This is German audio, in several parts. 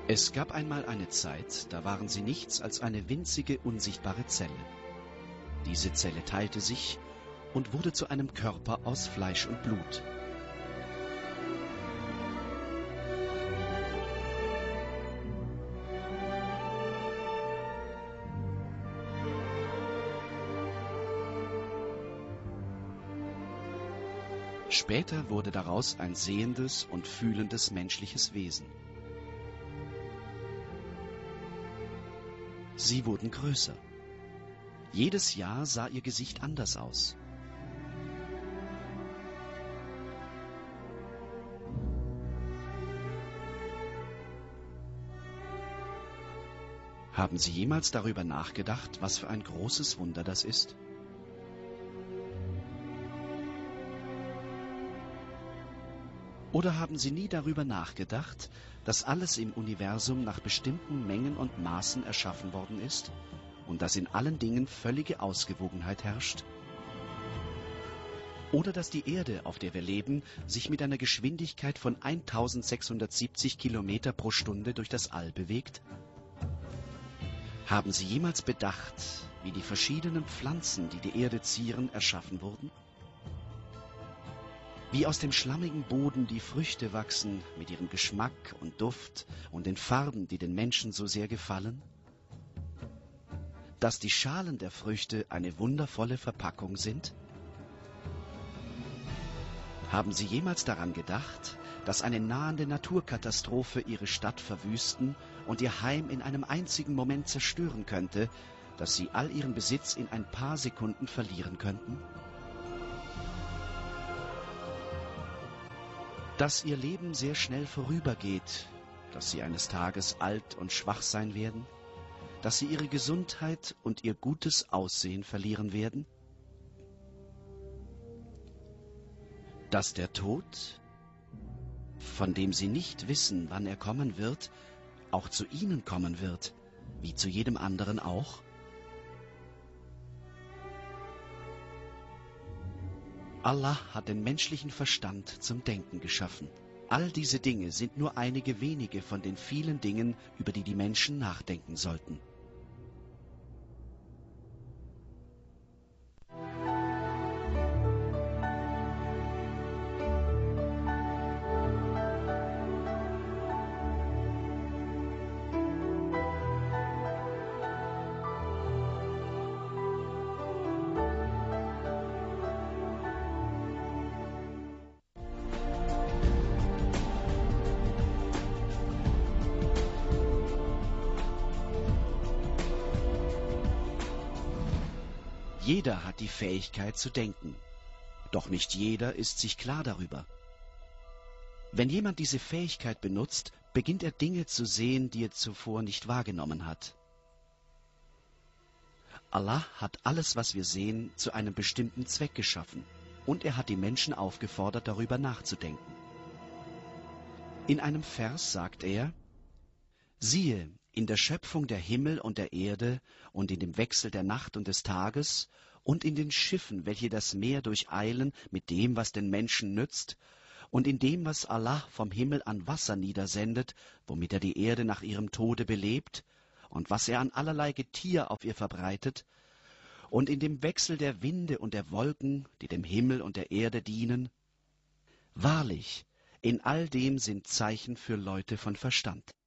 Es gab einmal eine Zeit, da waren sie nichts als eine winzige, unsichtbare Zelle. Diese Zelle teilte sich und wurde zu einem Körper aus Fleisch und Blut. Später wurde daraus ein sehendes und fühlendes menschliches Wesen. Sie wurden größer. Jedes Jahr sah ihr Gesicht anders aus. Haben Sie jemals darüber nachgedacht, was für ein großes Wunder das ist? Oder haben Sie nie darüber nachgedacht, dass alles im Universum nach bestimmten Mengen und Maßen erschaffen worden ist und dass in allen Dingen völlige Ausgewogenheit herrscht? Oder dass die Erde, auf der wir leben, sich mit einer Geschwindigkeit von 1670 Kilometer pro Stunde durch das All bewegt? Haben Sie jemals bedacht, wie die verschiedenen Pflanzen, die die Erde zieren, erschaffen wurden? Wie aus dem schlammigen Boden die Früchte wachsen mit ihrem Geschmack und Duft und den Farben, die den Menschen so sehr gefallen? Dass die Schalen der Früchte eine wundervolle Verpackung sind? Haben Sie jemals daran gedacht, dass eine nahende Naturkatastrophe Ihre Stadt verwüsten und Ihr Heim in einem einzigen Moment zerstören könnte, dass Sie all Ihren Besitz in ein paar Sekunden verlieren könnten? Dass Ihr Leben sehr schnell vorübergeht, dass Sie eines Tages alt und schwach sein werden, dass Sie Ihre Gesundheit und Ihr gutes Aussehen verlieren werden? Dass der Tod, von dem Sie nicht wissen, wann er kommen wird, auch zu Ihnen kommen wird, wie zu jedem anderen auch? Allah hat den menschlichen Verstand zum Denken geschaffen. All diese Dinge sind nur einige wenige von den vielen Dingen, über die die Menschen nachdenken sollten. Jeder hat die Fähigkeit zu denken, doch nicht jeder ist sich klar darüber. Wenn jemand diese Fähigkeit benutzt, beginnt er Dinge zu sehen, die er zuvor nicht wahrgenommen hat. Allah hat alles, was wir sehen, zu einem bestimmten Zweck geschaffen, und er hat die Menschen aufgefordert, darüber nachzudenken. In einem Vers sagt er: Siehe, in der Schöpfung der Himmel und der Erde und in dem Wechsel der Nacht und des Tages und in den Schiffen, welche das Meer durcheilen, mit dem, was den Menschen nützt, und in dem, was Allah vom Himmel an Wasser niedersendet, womit er die Erde nach ihrem Tode belebt, und was er an allerlei Getier auf ihr verbreitet, und in dem Wechsel der Winde und der Wolken, die dem Himmel und der Erde dienen. Wahrlich, in all dem sind Zeichen für Leute von Verstand.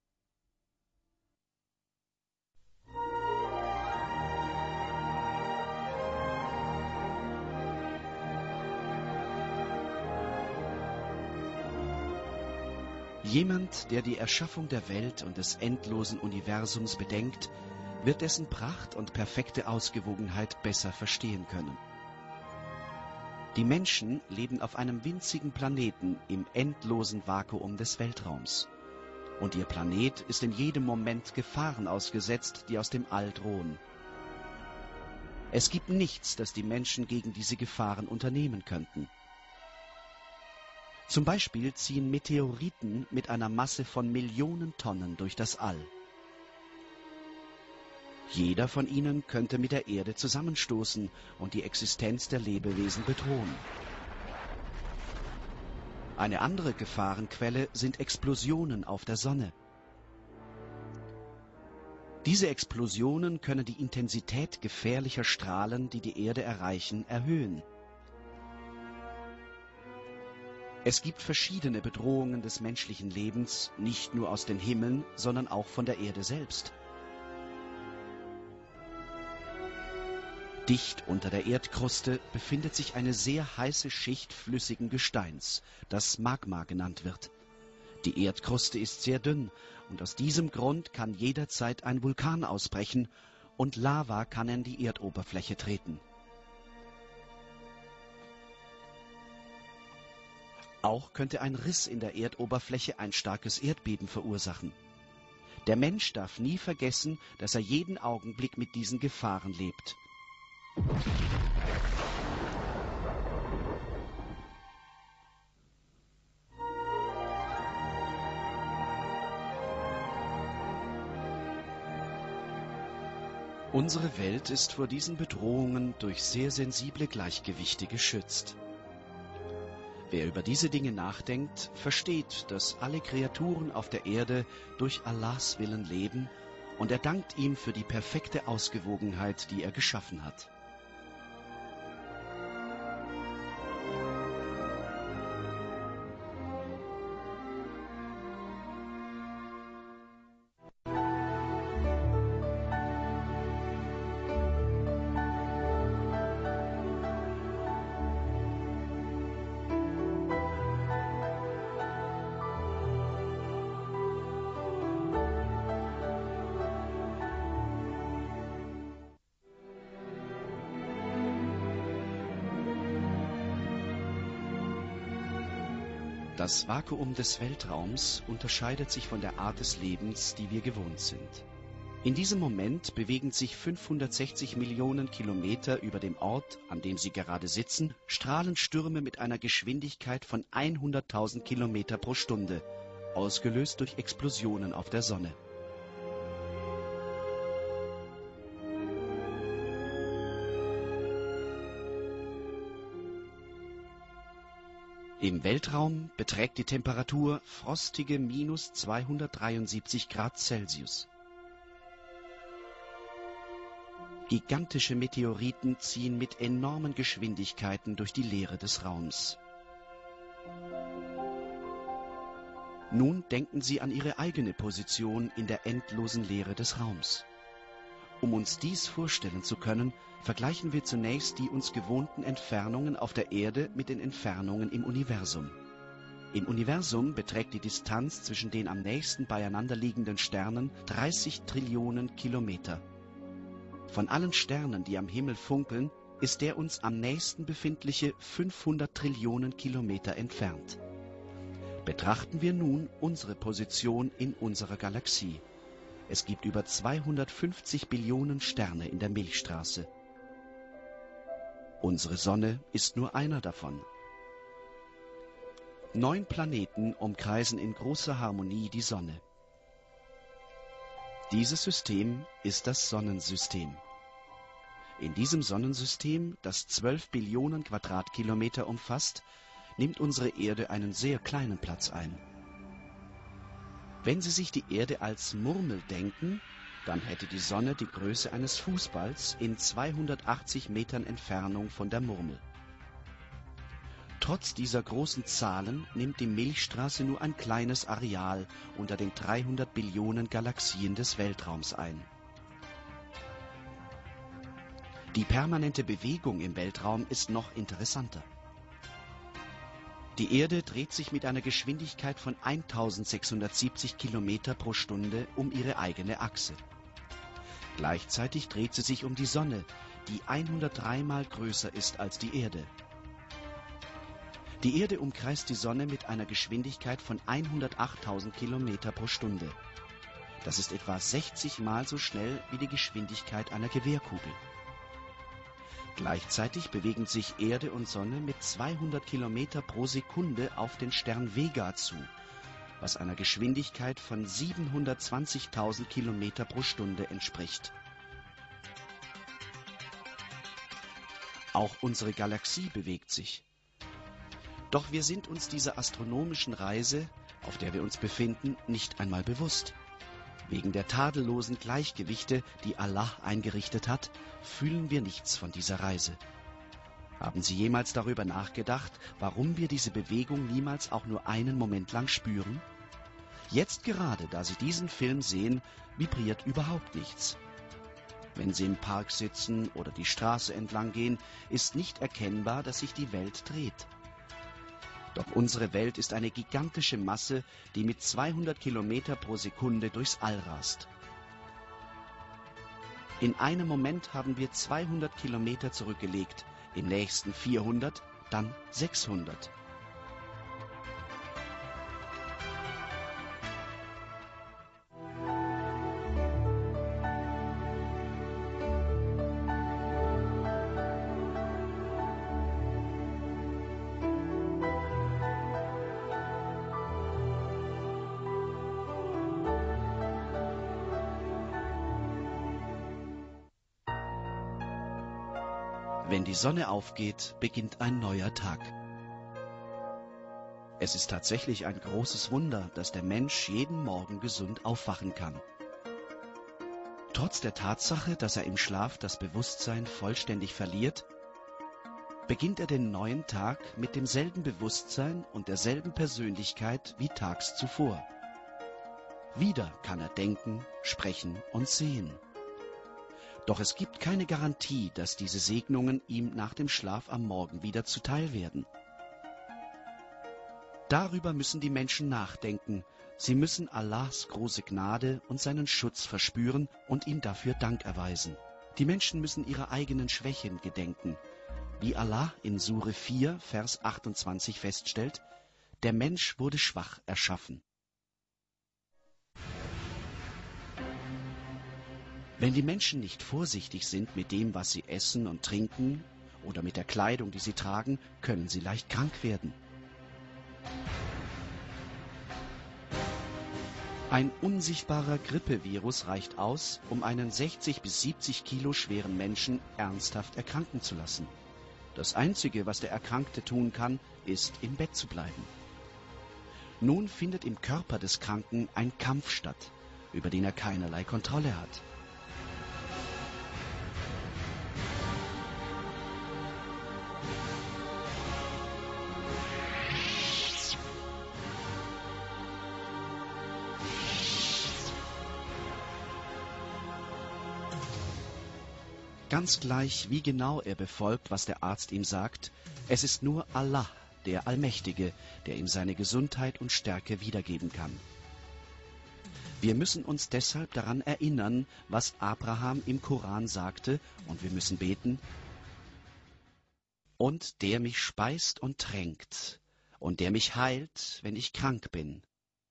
Jemand, der die Erschaffung der Welt und des endlosen Universums bedenkt, wird dessen Pracht und perfekte Ausgewogenheit besser verstehen können. Die Menschen leben auf einem winzigen Planeten im endlosen Vakuum des Weltraums. Und ihr Planet ist in jedem Moment Gefahren ausgesetzt, die aus dem All drohen. Es gibt nichts, das die Menschen gegen diese Gefahren unternehmen könnten. Zum Beispiel ziehen Meteoriten mit einer Masse von Millionen Tonnen durch das All. Jeder von ihnen könnte mit der Erde zusammenstoßen und die Existenz der Lebewesen bedrohen. Eine andere Gefahrenquelle sind Explosionen auf der Sonne. Diese Explosionen können die Intensität gefährlicher Strahlen, die die Erde erreichen, erhöhen. Es gibt verschiedene Bedrohungen des menschlichen Lebens, nicht nur aus den Himmeln, sondern auch von der Erde selbst. Dicht unter der Erdkruste befindet sich eine sehr heiße Schicht flüssigen Gesteins, das Magma genannt wird. Die Erdkruste ist sehr dünn und aus diesem Grund kann jederzeit ein Vulkan ausbrechen und Lava kann an die Erdoberfläche treten. Auch könnte ein Riss in der Erdoberfläche ein starkes Erdbeben verursachen. Der Mensch darf nie vergessen, dass er jeden Augenblick mit diesen Gefahren lebt. Unsere Welt ist vor diesen Bedrohungen durch sehr sensible Gleichgewichte geschützt. Wer über diese Dinge nachdenkt, versteht, dass alle Kreaturen auf der Erde durch Allahs Willen leben und er dankt ihm für die perfekte Ausgewogenheit, die er geschaffen hat. Das Vakuum des Weltraums unterscheidet sich von der Art des Lebens, die wir gewohnt sind. In diesem Moment bewegen sich 560 Millionen Kilometer über dem Ort, an dem Sie gerade sitzen, Strahlenstürme mit einer Geschwindigkeit von 100.000 Kilometer pro Stunde, ausgelöst durch Explosionen auf der Sonne. Im Weltraum beträgt die Temperatur frostige minus 273 Grad Celsius. Gigantische Meteoriten ziehen mit enormen Geschwindigkeiten durch die Leere des Raums. Nun denken Sie an Ihre eigene Position in der endlosen Leere des Raums. Um uns dies vorstellen zu können, vergleichen wir zunächst die uns gewohnten Entfernungen auf der Erde mit den Entfernungen im Universum. Im Universum beträgt die Distanz zwischen den am nächsten beieinander liegenden Sternen 30 Trillionen Kilometer. Von allen Sternen, die am Himmel funkeln, ist der uns am nächsten befindliche 500 Trillionen Kilometer entfernt. Betrachten wir nun unsere Position in unserer Galaxie. Es gibt über 250 Billionen Sterne in der Milchstraße. Unsere Sonne ist nur einer davon. 9 Planeten umkreisen in großer Harmonie die Sonne. Dieses System ist das Sonnensystem. In diesem Sonnensystem, das 12 Billionen Quadratkilometer umfasst, nimmt unsere Erde einen sehr kleinen Platz ein. Wenn Sie sich die Erde als Murmel denken, dann hätte die Sonne die Größe eines Fußballs in 280 Metern Entfernung von der Murmel. Trotz dieser großen Zahlen nimmt die Milchstraße nur ein kleines Areal unter den 300 Billionen Galaxien des Weltraums ein. Die permanente Bewegung im Weltraum ist noch interessanter. Die Erde dreht sich mit einer Geschwindigkeit von 1670 Kilometer pro Stunde um ihre eigene Achse. Gleichzeitig dreht sie sich um die Sonne, die 103 Mal größer ist als die Erde. Die Erde umkreist die Sonne mit einer Geschwindigkeit von 108.000 Kilometer pro Stunde. Das ist etwa 60 Mal so schnell wie die Geschwindigkeit einer Gewehrkugel. Gleichzeitig bewegen sich Erde und Sonne mit 200 Kilometer pro Sekunde auf den Stern Vega zu, was einer Geschwindigkeit von 720.000 Kilometer pro Stunde entspricht. Auch unsere Galaxie bewegt sich. Doch wir sind uns dieser astronomischen Reise, auf der wir uns befinden, nicht einmal bewusst. Wegen der tadellosen Gleichgewichte, die Allah eingerichtet hat, fühlen wir nichts von dieser Reise. Haben Sie jemals darüber nachgedacht, warum wir diese Bewegung niemals auch nur einen Moment lang spüren? Jetzt gerade, da Sie diesen Film sehen, vibriert überhaupt nichts. Wenn Sie im Park sitzen oder die Straße entlang gehen, ist nicht erkennbar, dass sich die Welt dreht. Doch unsere Welt ist eine gigantische Masse, die mit 200 Kilometer pro Sekunde durchs All rast. In einem Moment haben wir 200 Kilometer zurückgelegt, im nächsten 400, dann 600. Wenn die Sonne aufgeht, beginnt ein neuer Tag. Es ist tatsächlich ein großes Wunder, dass der Mensch jeden Morgen gesund aufwachen kann. Trotz der Tatsache, dass er im Schlaf das Bewusstsein vollständig verliert, beginnt er den neuen Tag mit demselben Bewusstsein und derselben Persönlichkeit wie tags zuvor. Wieder kann er denken, sprechen und sehen. Doch es gibt keine Garantie, dass diese Segnungen ihm nach dem Schlaf am Morgen wieder zuteil werden. Darüber müssen die Menschen nachdenken. Sie müssen Allahs große Gnade und seinen Schutz verspüren und ihm dafür Dank erweisen. Die Menschen müssen ihrer eigenen Schwächen gedenken. Wie Allah in Sure 4, Vers 28 feststellt, der Mensch wurde schwach erschaffen. Wenn die Menschen nicht vorsichtig sind mit dem, was sie essen und trinken, oder mit der Kleidung, die sie tragen, können sie leicht krank werden. Ein unsichtbarer Grippevirus reicht aus, um einen 60 bis 70 Kilo schweren Menschen ernsthaft erkranken zu lassen. Das Einzige, was der Erkrankte tun kann, ist, im Bett zu bleiben. Nun findet im Körper des Kranken ein Kampf statt, über den er keinerlei Kontrolle hat. Ganz gleich, wie genau er befolgt, was der Arzt ihm sagt, es ist nur Allah, der Allmächtige, der ihm seine Gesundheit und Stärke wiedergeben kann. Wir müssen uns deshalb daran erinnern, was Abraham im Koran sagte, und wir müssen beten: Und der mich speist und tränkt, und der mich heilt, wenn ich krank bin.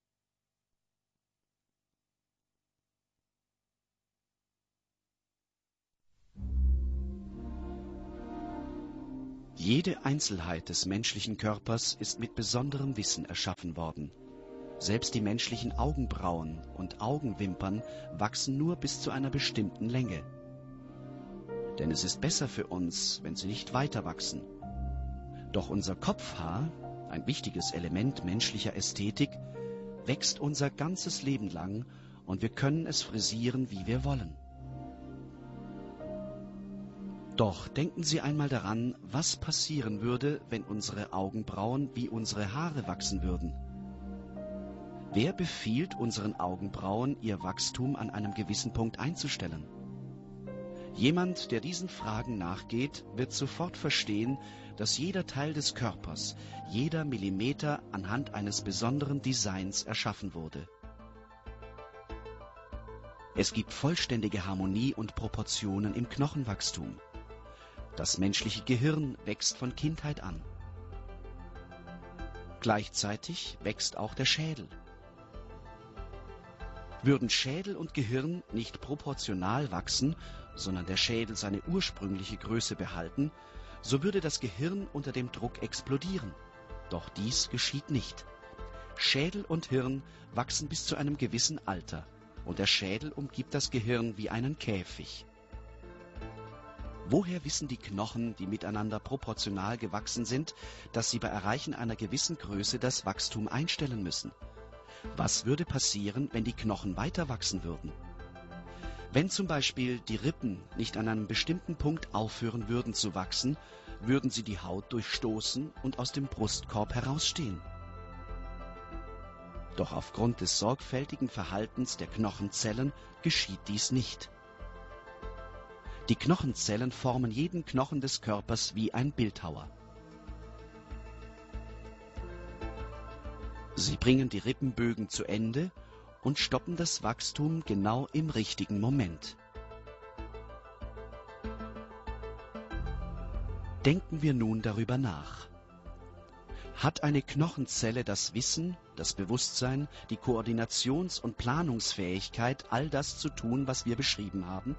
Jede Einzelheit des menschlichen Körpers ist mit besonderem Wissen erschaffen worden. Selbst die menschlichen Augenbrauen und Augenwimpern wachsen nur bis zu einer bestimmten Länge. Denn es ist besser für uns, wenn sie nicht weiter wachsen. Doch unser Kopfhaar, ein wichtiges Element menschlicher Ästhetik, wächst unser ganzes Leben lang und wir können es frisieren, wie wir wollen. Doch denken Sie einmal daran, was passieren würde, wenn unsere Augenbrauen wie unsere Haare wachsen würden. Wer befiehlt unseren Augenbrauen, ihr Wachstum an einem gewissen Punkt einzustellen? Jemand, der diesen Fragen nachgeht, wird sofort verstehen, dass jeder Teil des Körpers, jeder Millimeter anhand eines besonderen Designs erschaffen wurde. Es gibt vollständige Harmonie und Proportionen im Knochenwachstum. Das menschliche Gehirn wächst von Kindheit an. Gleichzeitig wächst auch der Schädel. Würden Schädel und Gehirn nicht proportional wachsen, sondern der Schädel seine ursprüngliche Größe behalten, so würde das Gehirn unter dem Druck explodieren. Doch dies geschieht nicht. Schädel und Hirn wachsen bis zu einem gewissen Alter, und der Schädel umgibt das Gehirn wie einen Käfig. Woher wissen die Knochen, die miteinander proportional gewachsen sind, dass sie bei Erreichen einer gewissen Größe das Wachstum einstellen müssen? Was würde passieren, wenn die Knochen weiter wachsen würden? Wenn zum Beispiel die Rippen nicht an einem bestimmten Punkt aufhören würden zu wachsen, würden sie die Haut durchstoßen und aus dem Brustkorb herausstehen. Doch aufgrund des sorgfältigen Verhaltens der Knochenzellen geschieht dies nicht. Die Knochenzellen formen jeden Knochen des Körpers wie ein Bildhauer. Sie bringen die Rippenbögen zu Ende und stoppen das Wachstum genau im richtigen Moment. Denken wir nun darüber nach. Hat eine Knochenzelle das Wissen, das Bewusstsein, die Koordinations- und Planungsfähigkeit, all das zu tun, was wir beschrieben haben?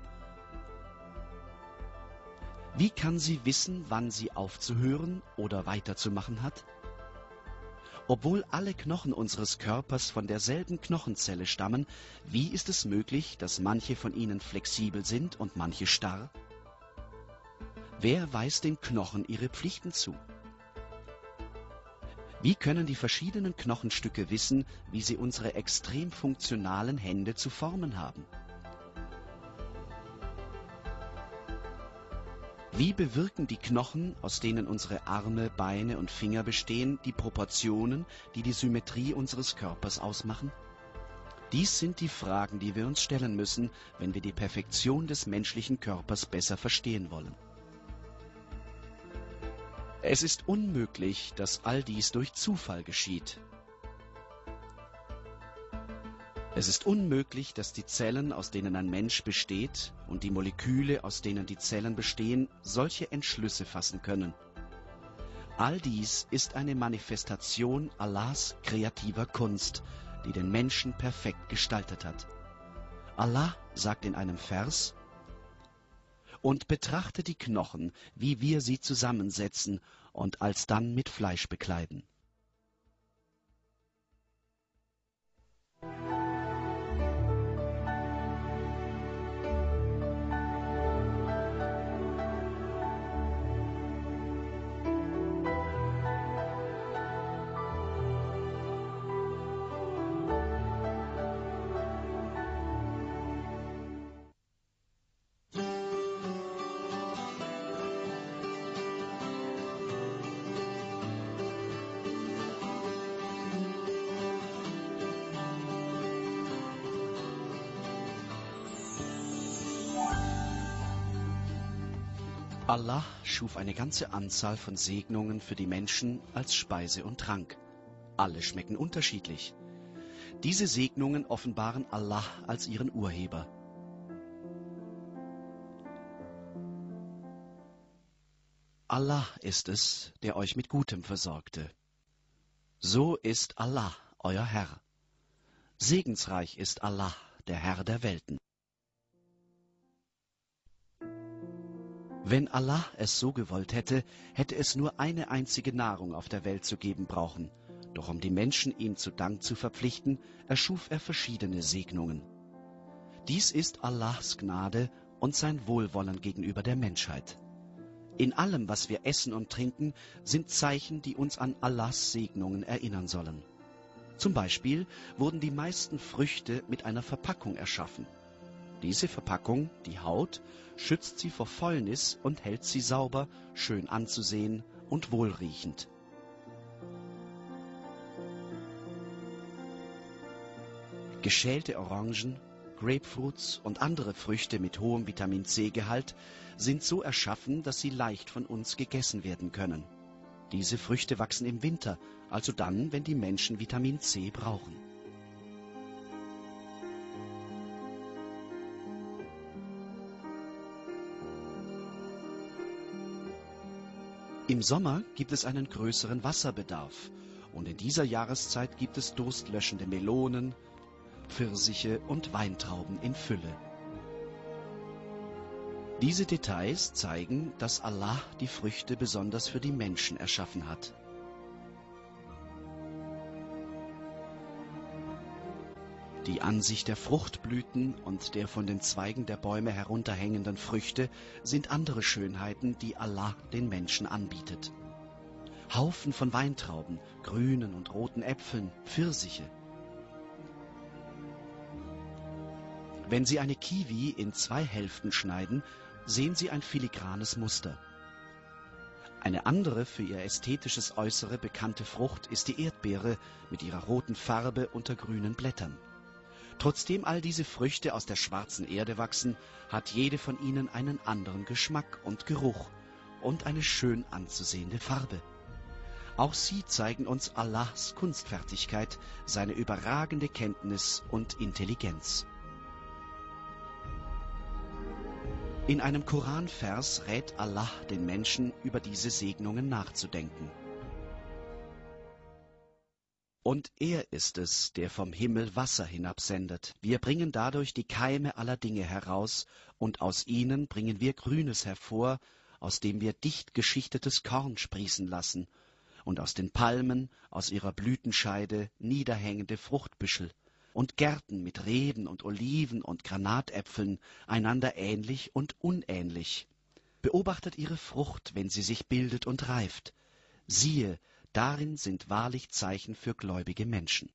Wie kann sie wissen, wann sie aufzuhören oder weiterzumachen hat? Obwohl alle Knochen unseres Körpers von derselben Knochenzelle stammen, wie ist es möglich, dass manche von ihnen flexibel sind und manche starr? Wer weist den Knochen ihre Pflichten zu? Wie können die verschiedenen Knochenstücke wissen, wie sie unsere extrem funktionalen Hände zu formen haben? Wie bewirken die Knochen, aus denen unsere Arme, Beine und Finger bestehen, die Proportionen, die die Symmetrie unseres Körpers ausmachen? Dies sind die Fragen, die wir uns stellen müssen, wenn wir die Perfektion des menschlichen Körpers besser verstehen wollen. Es ist unmöglich, dass all dies durch Zufall geschieht. Es ist unmöglich, dass die Zellen, aus denen ein Mensch besteht, und die Moleküle, aus denen die Zellen bestehen, solche Entschlüsse fassen können. All dies ist eine Manifestation Allahs kreativer Kunst, die den Menschen perfekt gestaltet hat. Allah sagt in einem Vers: Und betrachte die Knochen, wie wir sie zusammensetzen und alsdann mit Fleisch bekleiden. Allah schuf eine ganze Anzahl von Segnungen für die Menschen als Speise und Trank. Alle schmecken unterschiedlich. Diese Segnungen offenbaren Allah als ihren Urheber. Allah ist es, der euch mit Gutem versorgte. So ist Allah, euer Herr. Segensreich ist Allah, der Herr der Welten. Wenn Allah es so gewollt hätte, hätte es nur eine einzige Nahrung auf der Welt zu geben brauchen. Doch um die Menschen ihm zu Dank zu verpflichten, erschuf er verschiedene Segnungen. Dies ist Allahs Gnade und sein Wohlwollen gegenüber der Menschheit. In allem, was wir essen und trinken, sind Zeichen, die uns an Allahs Segnungen erinnern sollen. Zum Beispiel wurden die meisten Früchte mit einer Verpackung erschaffen. Diese Verpackung, die Haut, schützt sie vor Fäulnis und hält sie sauber, schön anzusehen und wohlriechend. Geschälte Orangen, Grapefruits und andere Früchte mit hohem Vitamin-C-Gehalt sind so erschaffen, dass sie leicht von uns gegessen werden können. Diese Früchte wachsen im Winter, also dann, wenn die Menschen Vitamin C brauchen. Im Sommer gibt es einen größeren Wasserbedarf und in dieser Jahreszeit gibt es durstlöschende Melonen, Pfirsiche und Weintrauben in Fülle. Diese Details zeigen, dass Allah die Früchte besonders für die Menschen erschaffen hat. Die Ansicht der Fruchtblüten und der von den Zweigen der Bäume herunterhängenden Früchte sind andere Schönheiten, die Allah den Menschen anbietet. Haufen von Weintrauben, grünen und roten Äpfeln, Pfirsiche. Wenn Sie eine Kiwi in 2 Hälften schneiden, sehen Sie ein filigranes Muster. Eine andere für ihr ästhetisches Äußere bekannte Frucht ist die Erdbeere mit ihrer roten Farbe unter grünen Blättern. Trotzdem all diese Früchte aus der schwarzen Erde wachsen, hat jede von ihnen einen anderen Geschmack und Geruch und eine schön anzusehende Farbe. Auch sie zeigen uns Allahs Kunstfertigkeit, seine überragende Kenntnis und Intelligenz. In einem Koranvers rät Allah den Menschen, über diese Segnungen nachzudenken. Und er ist es, der vom Himmel Wasser hinabsendet. Wir bringen dadurch die Keime aller Dinge heraus, und aus ihnen bringen wir Grünes hervor, aus dem wir dicht geschichtetes Korn sprießen lassen, und aus den Palmen, aus ihrer Blütenscheide, niederhängende Fruchtbüschel, und Gärten mit Reben und Oliven und Granatäpfeln, einander ähnlich und unähnlich. Beobachtet ihre Frucht, wenn sie sich bildet und reift. Siehe, darin sind wahrlich Zeichen für gläubige Menschen.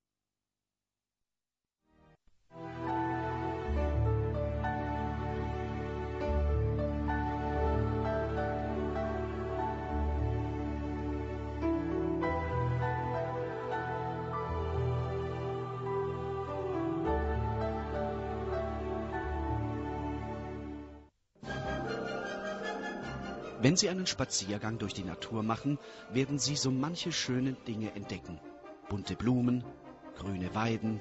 Wenn Sie einen Spaziergang durch die Natur machen, werden Sie so manche schöne Dinge entdecken. Bunte Blumen, grüne Weiden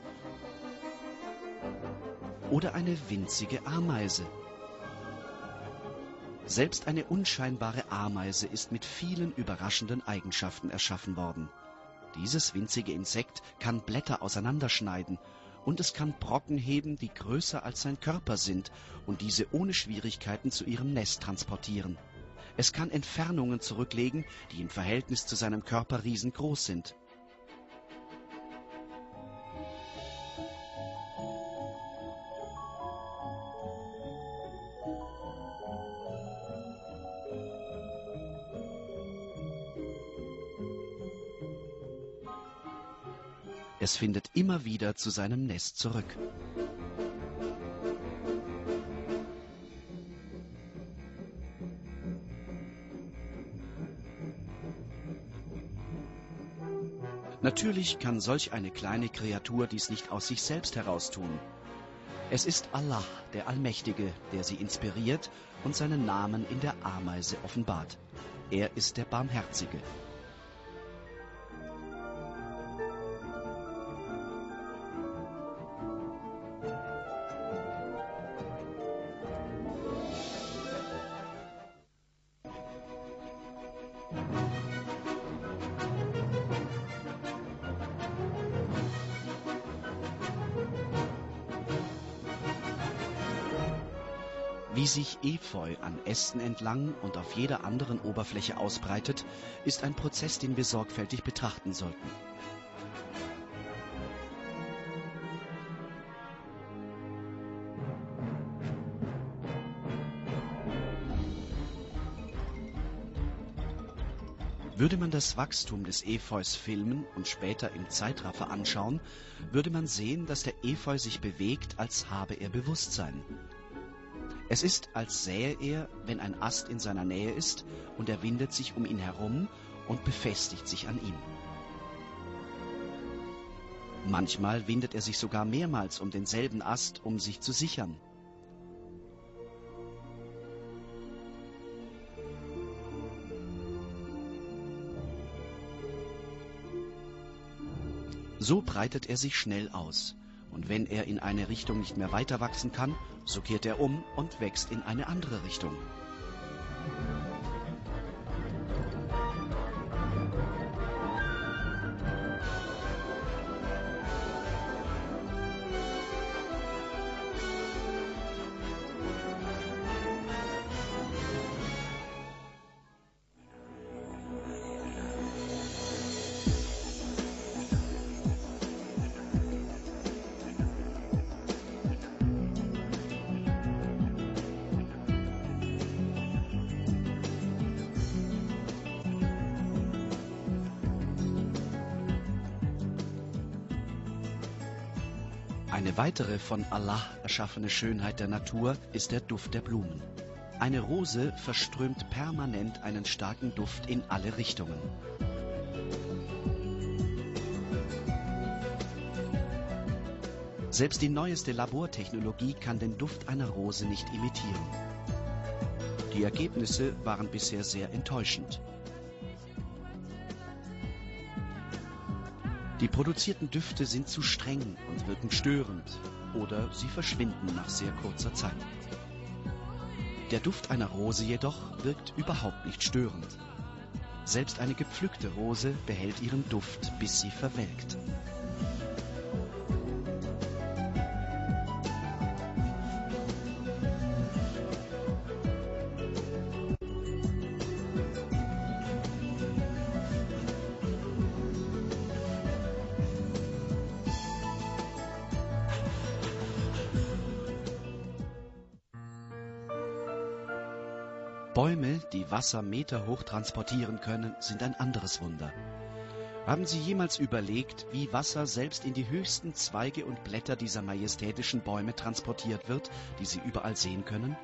oder eine winzige Ameise. Selbst eine unscheinbare Ameise ist mit vielen überraschenden Eigenschaften erschaffen worden. Dieses winzige Insekt kann Blätter auseinanderschneiden und es kann Brocken heben, die größer als sein Körper sind und diese ohne Schwierigkeiten zu ihrem Nest transportieren. Es kann Entfernungen zurücklegen, die im Verhältnis zu seinem Körper riesengroß sind. Es findet immer wieder zu seinem Nest zurück. Natürlich kann solch eine kleine Kreatur dies nicht aus sich selbst heraus tun. Es ist Allah, der Allmächtige, der sie inspiriert und seinen Namen in der Ameise offenbart. Er ist der Barmherzige. Wie sich Efeu an Ästen entlang und auf jeder anderen Oberfläche ausbreitet, ist ein Prozess, den wir sorgfältig betrachten sollten. Würde man das Wachstum des Efeus filmen und später im Zeitraffer anschauen, würde man sehen, dass der Efeu sich bewegt, als habe er Bewusstsein. Es ist, als sähe er, wenn ein Ast in seiner Nähe ist, und er windet sich um ihn herum und befestigt sich an ihm. Manchmal windet er sich sogar mehrmals um denselben Ast, um sich zu sichern. So breitet er sich schnell aus. Und wenn er in eine Richtung nicht mehr weiter wachsen kann, so kehrt er um und wächst in eine andere Richtung. Eine weitere von Allah erschaffene Schönheit der Natur ist der Duft der Blumen. Eine Rose verströmt permanent einen starken Duft in alle Richtungen. Selbst die neueste Labortechnologie kann den Duft einer Rose nicht imitieren. Die Ergebnisse waren bisher sehr enttäuschend. Die produzierten Düfte sind zu streng und wirken störend oder sie verschwinden nach sehr kurzer Zeit. Der Duft einer Rose jedoch wirkt überhaupt nicht störend. Selbst eine gepflückte Rose behält ihren Duft, bis sie verwelkt. Bäume, die Wasser meterhoch transportieren können, sind ein anderes Wunder. Haben Sie jemals überlegt, wie Wasser selbst in die höchsten Zweige und Blätter dieser majestätischen Bäume transportiert wird, die Sie überall sehen können?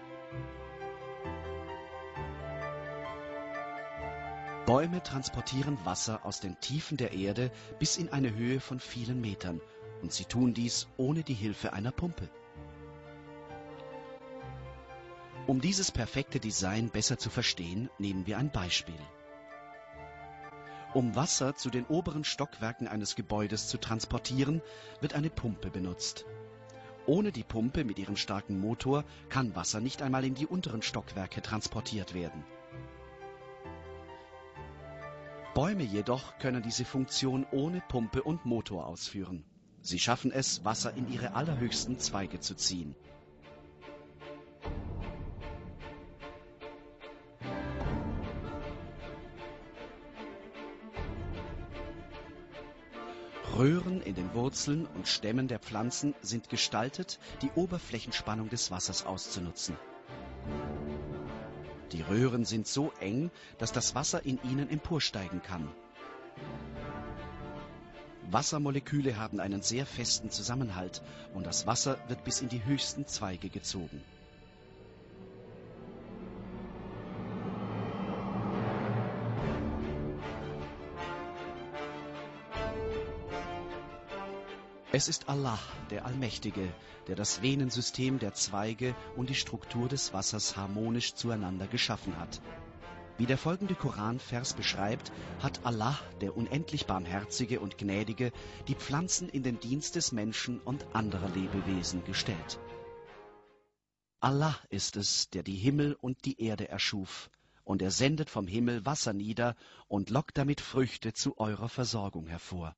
Bäume transportieren Wasser aus den Tiefen der Erde bis in eine Höhe von vielen Metern, und sie tun dies ohne die Hilfe einer Pumpe. Um dieses perfekte Design besser zu verstehen, nehmen wir ein Beispiel. Um Wasser zu den oberen Stockwerken eines Gebäudes zu transportieren, wird eine Pumpe benutzt. Ohne die Pumpe mit ihrem starken Motor kann Wasser nicht einmal in die unteren Stockwerke transportiert werden. Bäume jedoch können diese Funktion ohne Pumpe und Motor ausführen. Sie schaffen es, Wasser in ihre allerhöchsten Zweige zu ziehen. Röhren in den Wurzeln und Stämmen der Pflanzen sind gestaltet, die Oberflächenspannung des Wassers auszunutzen. Die Röhren sind so eng, dass das Wasser in ihnen emporsteigen kann. Wassermoleküle haben einen sehr festen Zusammenhalt und das Wasser wird bis in die höchsten Zweige gezogen. Es ist Allah, der Allmächtige, der das Venensystem der Zweige und die Struktur des Wassers harmonisch zueinander geschaffen hat. Wie der folgende Koranvers beschreibt, hat Allah, der unendlich Barmherzige und Gnädige, die Pflanzen in den Dienst des Menschen und anderer Lebewesen gestellt. Allah ist es, der die Himmel und die Erde erschuf, und er sendet vom Himmel Wasser nieder und lockt damit Früchte zu eurer Versorgung hervor.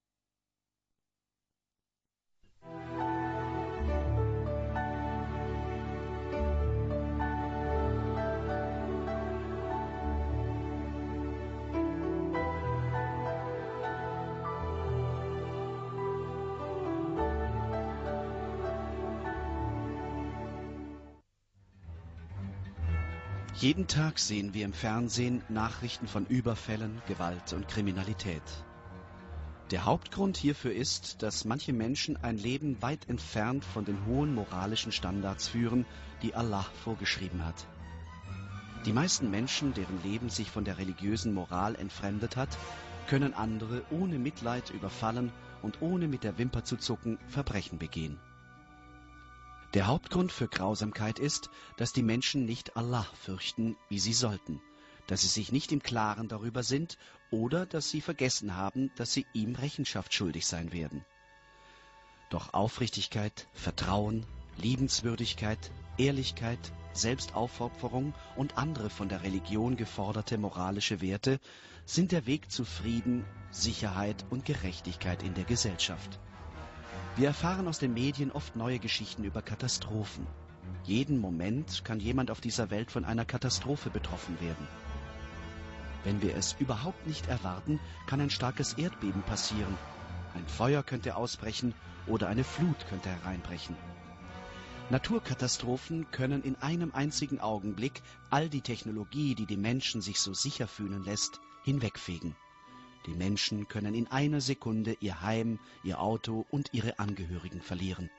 Jeden Tag sehen wir im Fernsehen Nachrichten von Überfällen, Gewalt und Kriminalität. Der Hauptgrund hierfür ist, dass manche Menschen ein Leben weit entfernt von den hohen moralischen Standards führen, die Allah vorgeschrieben hat. Die meisten Menschen, deren Leben sich von der religiösen Moral entfremdet hat, können andere ohne Mitleid überfallen und ohne mit der Wimper zu zucken Verbrechen begehen. Der Hauptgrund für Grausamkeit ist, dass die Menschen nicht Allah fürchten, wie sie sollten, dass sie sich nicht im Klaren darüber sind oder dass sie vergessen haben, dass sie ihm Rechenschaft schuldig sein werden. Doch Aufrichtigkeit, Vertrauen, Liebenswürdigkeit, Ehrlichkeit, Selbstaufopferung und andere von der Religion geforderte moralische Werte sind der Weg zu Frieden, Sicherheit und Gerechtigkeit in der Gesellschaft. Wir erfahren aus den Medien oft neue Geschichten über Katastrophen. Jeden Moment kann jemand auf dieser Welt von einer Katastrophe betroffen werden. Wenn wir es überhaupt nicht erwarten, kann ein starkes Erdbeben passieren, ein Feuer könnte ausbrechen oder eine Flut könnte hereinbrechen. Naturkatastrophen können in einem einzigen Augenblick all die Technologie, die die Menschen sich so sicher fühlen lässt, hinwegfegen. Die Menschen können in einer Sekunde ihr Heim, ihr Auto und ihre Angehörigen verlieren.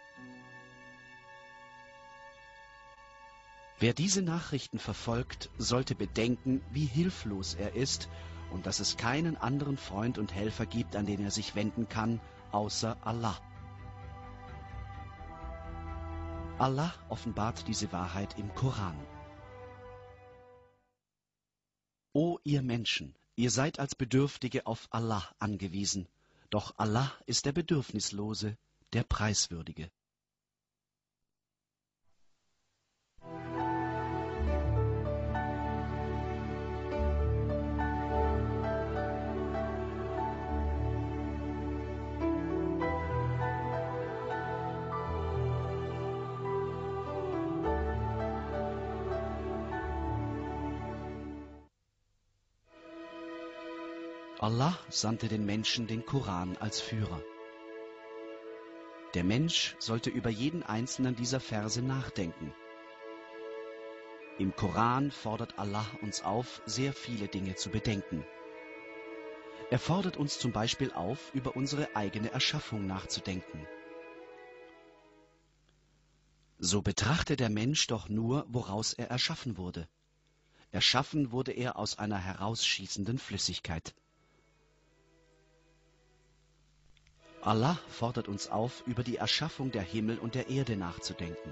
Wer diese Nachrichten verfolgt, sollte bedenken, wie hilflos er ist und dass es keinen anderen Freund und Helfer gibt, an den er sich wenden kann, außer Allah. Allah offenbart diese Wahrheit im Koran. O ihr Menschen, ihr seid als Bedürftige auf Allah angewiesen, doch Allah ist der Bedürfnislose, der Preiswürdige. Allah sandte den Menschen den Koran als Führer. Der Mensch sollte über jeden einzelnen dieser Verse nachdenken. Im Koran fordert Allah uns auf, sehr viele Dinge zu bedenken. Er fordert uns zum Beispiel auf, über unsere eigene Erschaffung nachzudenken. So betrachte der Mensch doch nur, woraus er erschaffen wurde. Erschaffen wurde er aus einer herausschießenden Flüssigkeit. Allah fordert uns auf, über die Erschaffung der Himmel und der Erde nachzudenken.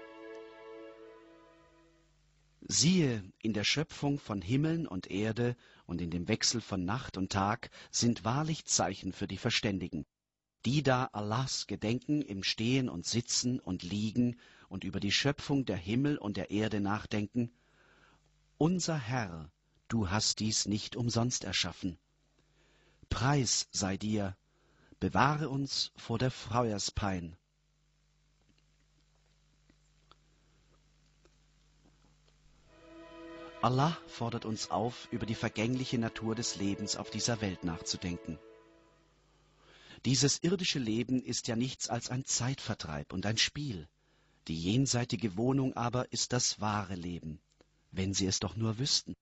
Siehe, in der Schöpfung von Himmeln und Erde und in dem Wechsel von Nacht und Tag sind wahrlich Zeichen für die Verständigen, die da Allahs gedenken im Stehen und Sitzen und Liegen und über die Schöpfung der Himmel und der Erde nachdenken. Unser Herr, du hast dies nicht umsonst erschaffen. Preis sei dir, bewahre uns vor der Feuerspein. Allah fordert uns auf, über die vergängliche Natur des Lebens auf dieser Welt nachzudenken. Dieses irdische Leben ist ja nichts als ein Zeitvertreib und ein Spiel. Die jenseitige Wohnung aber ist das wahre Leben, wenn Sie es doch nur wüssten.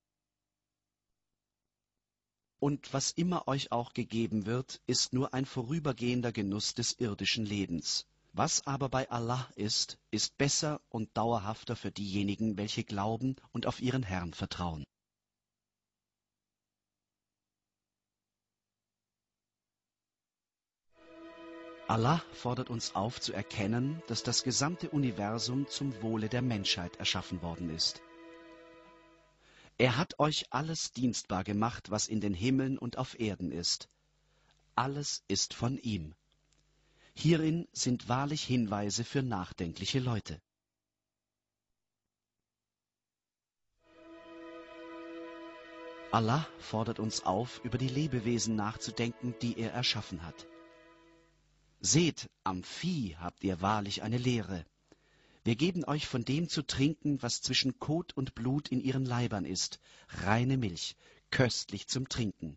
Und was immer euch auch gegeben wird, ist nur ein vorübergehender Genuss des irdischen Lebens. Was aber bei Allah ist, ist besser und dauerhafter für diejenigen, welche glauben und auf ihren Herrn vertrauen. Allah fordert uns auf zu erkennen, dass das gesamte Universum zum Wohle der Menschheit erschaffen worden ist. Er hat euch alles dienstbar gemacht, was in den Himmeln und auf Erden ist. Alles ist von ihm. Hierin sind wahrlich Hinweise für nachdenkliche Leute. Allah fordert uns auf, über die Lebewesen nachzudenken, die er erschaffen hat. Seht, am Vieh habt ihr wahrlich eine Lehre. Wir geben euch von dem zu trinken, was zwischen Kot und Blut in ihren Leibern ist, reine Milch, köstlich zum Trinken.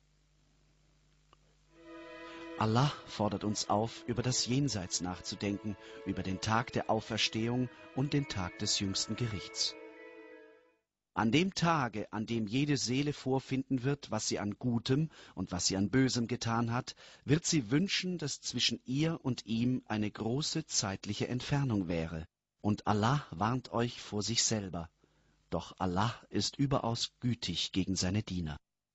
Allah fordert uns auf, über das Jenseits nachzudenken, über den Tag der Auferstehung und den Tag des jüngsten Gerichts. An dem Tage, an dem jede Seele vorfinden wird, was sie an Gutem und was sie an Bösem getan hat, wird sie wünschen, dass zwischen ihr und ihm eine große zeitliche Entfernung wäre. Und Allah warnt euch vor sich selber. Doch Allah ist überaus gütig gegen seine Diener.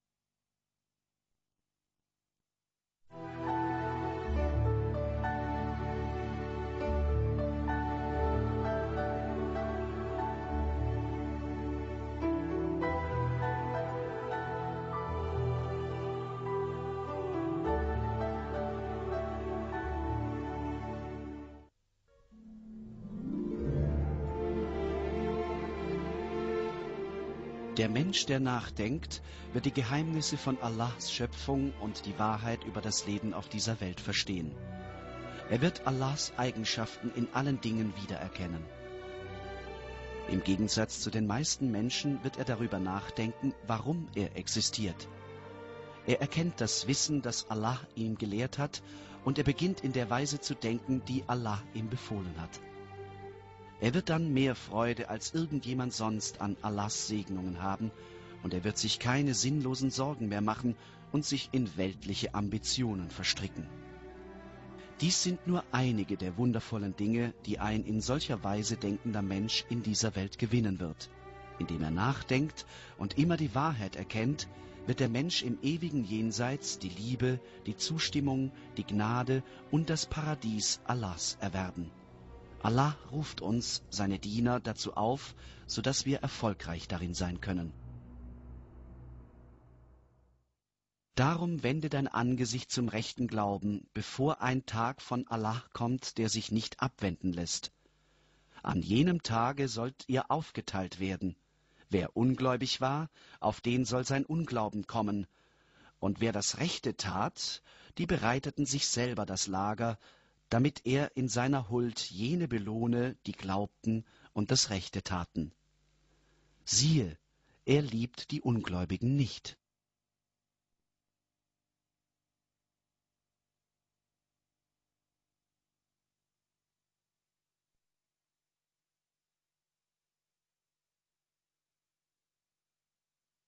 Der Mensch, der nachdenkt, wird die Geheimnisse von Allahs Schöpfung und die Wahrheit über das Leben auf dieser Welt verstehen. Er wird Allahs Eigenschaften in allen Dingen wiedererkennen. Im Gegensatz zu den meisten Menschen wird er darüber nachdenken, warum er existiert. Er erkennt das Wissen, das Allah ihm gelehrt hat, und er beginnt in der Weise zu denken, die Allah ihm befohlen hat. Er wird dann mehr Freude als irgendjemand sonst an Allahs Segnungen haben und er wird sich keine sinnlosen Sorgen mehr machen und sich in weltliche Ambitionen verstricken. Dies sind nur einige der wundervollen Dinge, die ein in solcher Weise denkender Mensch in dieser Welt gewinnen wird. Indem er nachdenkt und immer die Wahrheit erkennt, wird der Mensch im ewigen Jenseits die Liebe, die Zustimmung, die Gnade und das Paradies Allahs erwerben. Allah ruft uns, seine Diener, dazu auf, sodass wir erfolgreich darin sein können. Darum wende dein Angesicht zum rechten Glauben, bevor ein Tag von Allah kommt, der sich nicht abwenden lässt. An jenem Tage sollt ihr aufgeteilt werden. Wer ungläubig war, auf den soll sein Unglauben kommen. Und wer das Rechte tat, die bereiteten sich selber das Lager, damit er in seiner Huld jene belohne, die glaubten und das Rechte taten. Siehe, er liebt die Ungläubigen nicht.